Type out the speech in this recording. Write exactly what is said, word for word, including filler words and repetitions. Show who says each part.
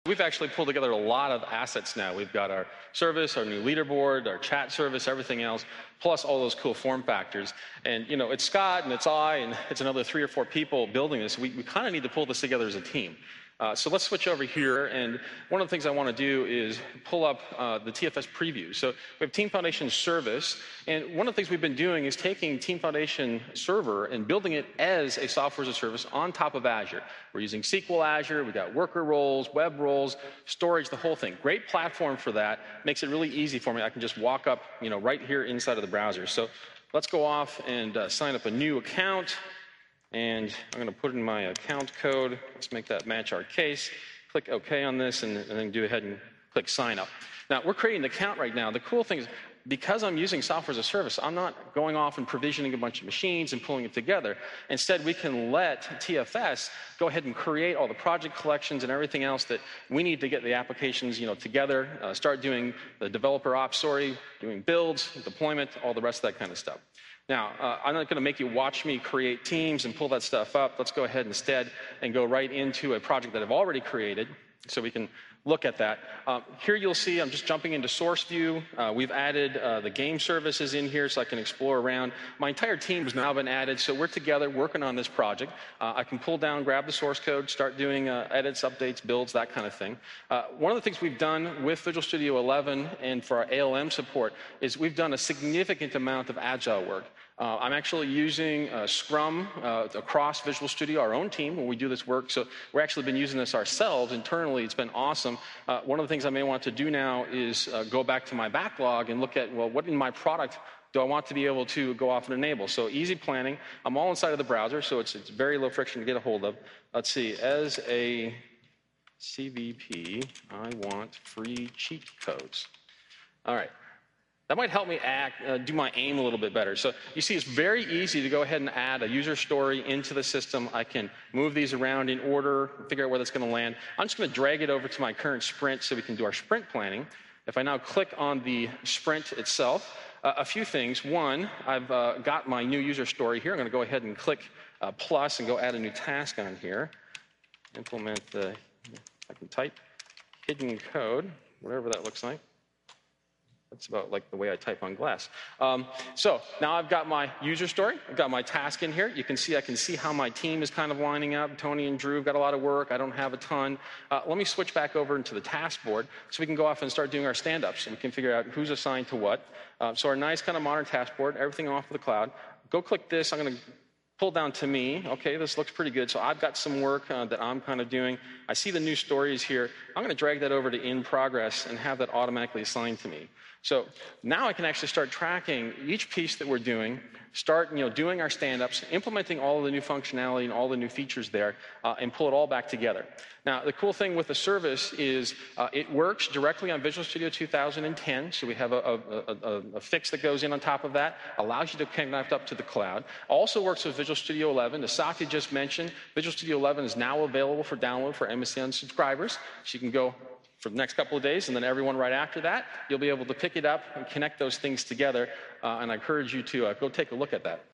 Speaker 1: We've actually pulled together a lot of assets now. We've got our service, our new leaderboard, our chat service, everything else, plus all those cool form factors. And, you know, it's Scott and it's I and it's another three or four people building this. We, we kind of need to pull this together as a team. Uh, so let's switch over here, and one of the things I want to do is pull up uh, the T F S preview. So we have Team Foundation service, and one of the things we've been doing is taking Team Foundation server and building it as a software as a service on top of Azure. We're using S Q L Azure, we've got worker roles, web roles, storage, the whole thing. Great platform for that. Makes it really easy for me. I can just walk up, you know, right here inside of the browser. So let's go off and uh, sign up a new account. And I'm going to put in my account code. Let's make that match our case. Click OK on this, and, and then go ahead and click Sign Up. Now, we're creating an account right now. The cool thing is, because I'm using software as a service, I'm not going off and provisioning a bunch of machines and pulling it together. Instead, we can let T F S go ahead and create all the project collections and everything else that we need to get the applications, you know, together, uh, start doing the developer ops story, doing builds, deployment, all the rest of that kind of stuff. Now, uh, I'm not going to make you watch me create teams and pull that stuff up. Let's go ahead instead and go right into a project that I've already created so we can look at that. Um, here you'll see I'm just jumping into source view. Uh, we've added uh, the game services in here so I can explore around. My entire team has now been added, so we're together working on this project. Uh, I can pull down, grab the source code, start doing uh, edits, updates, builds, that kind of thing. Uh, one of the things we've done with Visual Studio eleven and for our A L M support is we've done a significant amount of agile work. Uh, I'm actually using uh, Scrum uh, across Visual Studio, our own team, when we do this work. So we've actually been using this ourselves internally. It's been awesome. Uh, one of the things I may want to do now is uh, go back to my backlog and look at, well, what in my product do I want to be able to go off and enable? So easy planning. I'm all inside of the browser, so it's, it's very low friction to get a hold of. Let's see. As a C V P, I want free cheat codes. All right. That might help me act, uh, do my aim a little bit better. So you see, it's very easy to go ahead and add a user story into the system. I can move these around in order, figure out where that's going to land. I'm just going to drag it over to my current sprint so we can do our sprint planning. If I now click on the sprint itself, uh, a few things. One, I've uh, got my new user story here. I'm going to go ahead and click uh, plus and go add a new task on here. Implement the, I can type hidden code, whatever that looks like. That's about like the way I type on glass. Um, so now I've got my user story. I've got my task in here. You can see I can see how my team is kind of lining up. Tony and Drew have got a lot of work. I don't have a ton. Uh, let me switch back over into the task board so we can go off and start doing our stand-ups. And we can figure out who's assigned to what. Uh, so our nice kind of modern task board, everything off of the cloud. Go click this. I'm going to pull down to me. Okay, this looks pretty good. So I've got some work uh, that I'm kind of doing. I see the new stories here. I'm going to drag that over to in progress and have that automatically assigned to me. So now I can actually start tracking each piece that we're doing, start you know, doing our stand-ups, implementing all of the new functionality and all the new features there, uh, and pull it all back together. Now, the cool thing with the service is uh, it works directly on Visual Studio two thousand ten, so we have a, a, a, a fix that goes in on top of that, allows you to connect up to the cloud. Also works with Visual Studio eleven. As Satya just mentioned, Visual Studio eleven is now available for download for M S N subscribers, so you can go for the next couple of days, and then everyone right after that, you'll be able to pick it up and connect those things together, uh, and I encourage you to uh, go take a look at that.